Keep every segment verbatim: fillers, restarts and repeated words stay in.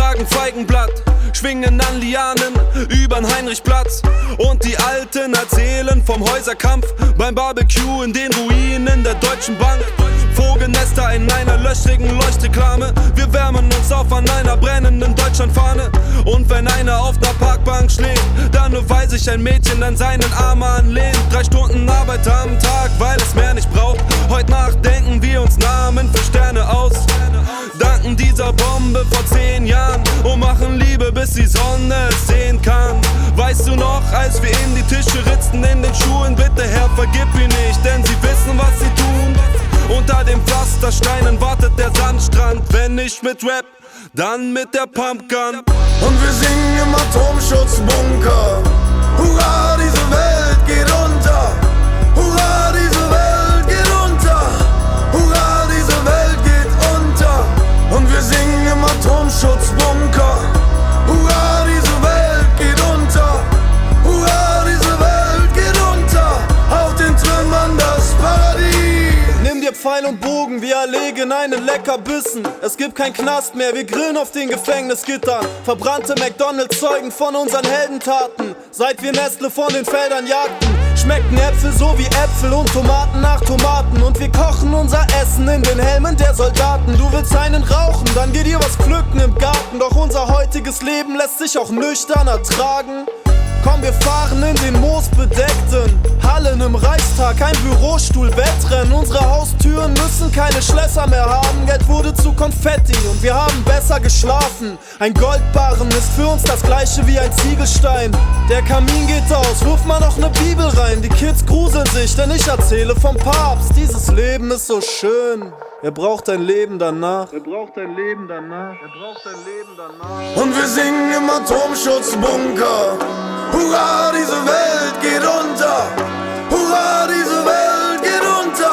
tragen Feigenblatt, schwingen an Lianen übern Heinrichplatz. Und die Alten erzählen vom Häuserkampf beim Barbecue in den Ruinen der Deutschen Bank. Vogelnester in einer löchrigen Leuchtreklame. Wir wärmen uns auf an einer brennenden Deutschlandfahne. Und wenn einer auf der Parkbank schläft, dann nur weil sich ein Mädchen an seinen Arm anlehnt. Drei Stunden Arbeit am Tag, weil es mehr nicht braucht. Heute Nacht denken wir uns Namen für Sterne aus. Danken dieser Bombe vor zehn Jahren und machen Liebe, bis die Sonne es sehen kann. Weißt du noch, als wir in die Tische ritzten in den Schuhen? Bitte Herr, vergib ihn nicht, denn sie wissen, was sie tun. Unter den Pflastersteinen wartet der Sandstrand. Wenn nicht mit Rap, dann mit der Pumpgun. Und wir singen im Atomschutzbunker. Hurra, diese Welt geht unter. Hurra, diese Welt geht unter. Hurra, diese Welt geht unter. Und wir singen im Atomschutzbunker. Hurra, diese Welt geht unter. Hurra, diese Welt geht unter. Auf den Trümmern das Paradies. Nimm dir Pfeil und Bogen, wir erlegen einen Leckerbissen. Es gibt kein Knast mehr, wir grillen auf den Gefängnisgittern. Verbrannte McDonalds zeugen von unseren Heldentaten. Seit wir Nestle von den Feldern jagten, schmecken Äpfel so wie Äpfel und Tomaten nach Tomaten. Und wir kochen unser Essen in den Helmen der Soldaten. Du willst einen rauchen, dann geh dir was pflücken im Garten. Doch unser heutiges Leben lässt sich auch nüchtern ertragen. Komm, wir fahren in den moosbedeckten Hallen im Reichstag, ein Bürostuhl, Wettrennen. Unsere Haustüren müssen keine Schlösser mehr haben. Geld wurde zu Konfetti und wir haben besser geschlafen. Ein Goldbarren ist für uns das gleiche wie ein Ziegelstein. Der Kamin geht aus, wirf mal noch ne Bibel rein. Die Kids gruseln sich, denn ich erzähle vom Papst. Dieses Leben ist so schön. Er braucht ein Leben danach. Er braucht ein Leben danach. Er braucht ein Leben danach. Und wir singen im Atomschutzbunker. Hurra, diese Welt geht unter. Hurra, diese Welt geht unter.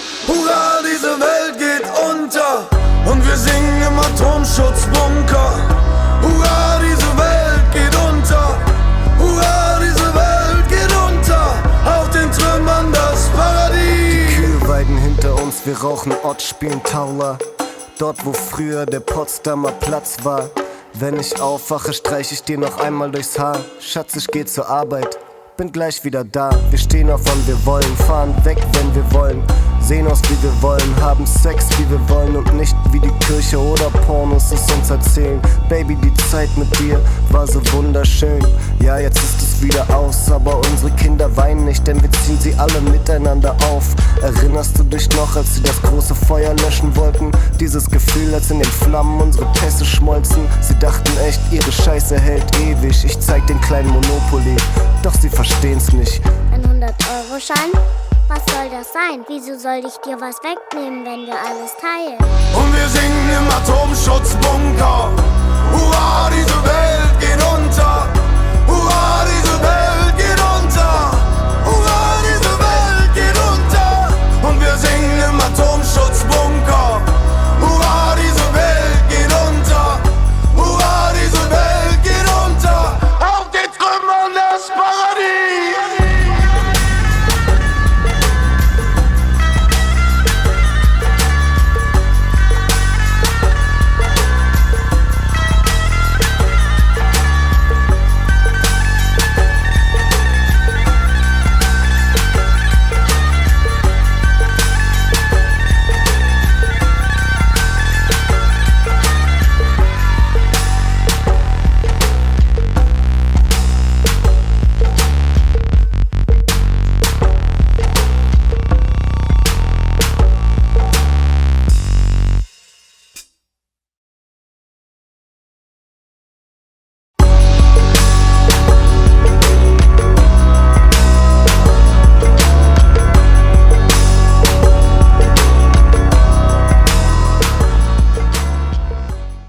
Hurra, diese Welt geht unter. Und wir singen im Atomschutzbunker. Hurra, diese Welt geht unter. Hurra, diese Welt geht unter. Auf den Trümmern das Paradies. Die Kühe weiden hinter uns, wir rauchen Ott, spielen Taula. Dort, wo früher der Potsdamer Platz war. Wenn ich aufwache, streich ich dir noch einmal durchs Haar. Schatz, ich geh zur Arbeit, bin gleich wieder da. Wir stehen auf, wann wir wollen, fahren weg, wenn wir wollen. Sehen aus, wie wir wollen, haben Sex, wie wir wollen. Und nicht wie die Kirche oder Pornos es uns erzählen. Baby, die Zeit mit dir war so wunderschön. Ja, jetzt ist es wieder aus, aber unsere Kinder weinen nicht, denn wir ziehen sie alle miteinander auf. Erinnerst du dich noch, als sie das große Feuer löschen wollten? Dieses Gefühl, als in den Flammen unsere Pässe schmolzen. Sie dachten echt, ihre Scheiße hält ewig. Ich zeig den kleinen Monopoly, doch sie verstehen's nicht. Ein hundert-Euro-Schein? Was soll das sein? Wieso soll ich dir was wegnehmen, wenn wir alles teilen? Und wir singen im Atomschutzbunker.